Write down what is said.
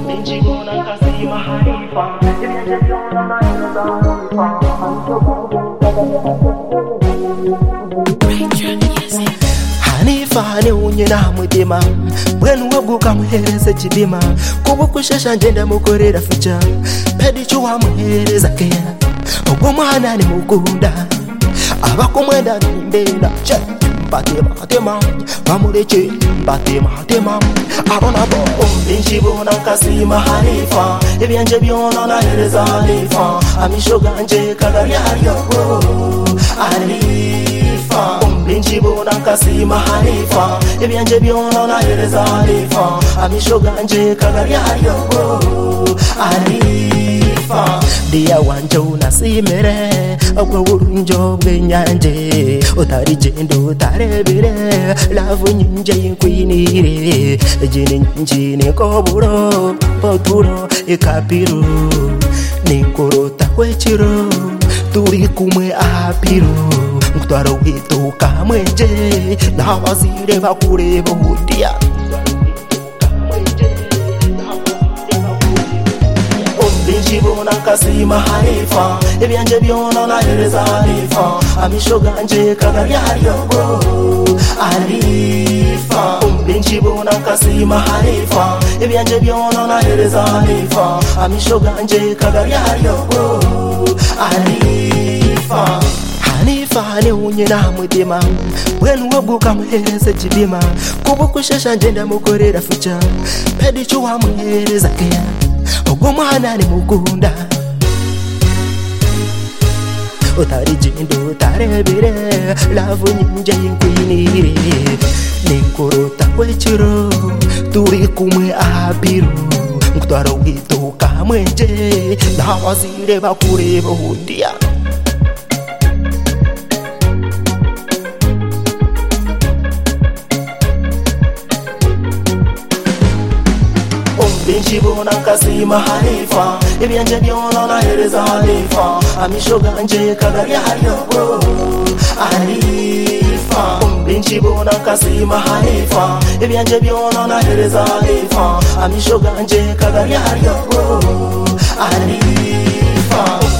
Hanifa ni unyina mutima bwenu waguka muhereze kidima kubu kushesha ngenda mukorera fuja pedi chuwa muhereza keya ubwo mwana ni mukunda abakumwenda ndenda che batema bamureke batema abona bo binjibona kasima Hanifa ebyanje byona na hereza Hanifa amisho ganje kagari ariyo Hanifa binjibona kasima Hanifa ebyanje byona na hereza Hanifa amisho ganje kagari ariyo Hanifa dia wanje unasimere akwa urunjo bwenyanje utari gendo utarebere lavu nyinje inkwinire njini koburo poturo ikapiro nikorota kwechiro turi kumwe ahapiro ngutwaro wituka mwenje nabazire bakureba hudia binjibona kasima Hanifa ebyanje byona na hereza Hanifa amisho ganje kagari ariyo Hanifa binjibona kasima Hanifa ebyanje byona na hereza Hanifa amisho ganje kagari ariyo Hanifa Hanifa ni unyina mutima bwenu waguka muhereze kidima kubu kushesha ngenda mukorera fuja pedi chuwa muhereza keya ubwo mwana ni mukunda utari gendo utarebere lavu nyinje inkwinire nikorota kwechiro turi kumwe ahapiro ngutwaro wituka mwenje nabazire bakureba hudia binjibona kasima Hanifa ebyanje byona na hereza Hanifa amisho ganje kagari ariyo Hanifa binjibona kasima Hanifa ebyanje byona na hereza Hanifa amisho ganje kagari ariyo Hanifa